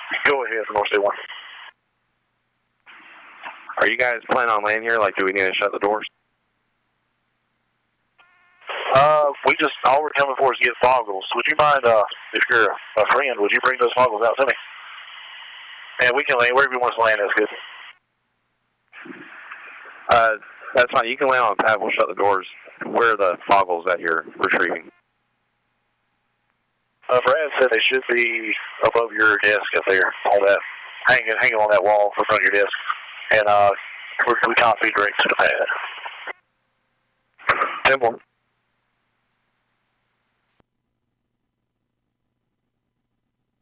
Go ahead, North Sea 1. Are you guys planning on landing here? Like, do we need to shut the doors? All we're coming for is to get foggles. Would you mind, if you're a friend, would you bring those foggles out to me? And we can land wherever you want us to land, that's good. That's fine. You can land on the pad. We'll shut the doors. Where are the foggles that you're retrieving? Brad said they should be above your desk up there, on that, hanging on that wall in front of your desk. And we can't be direct to the pad. 10-4.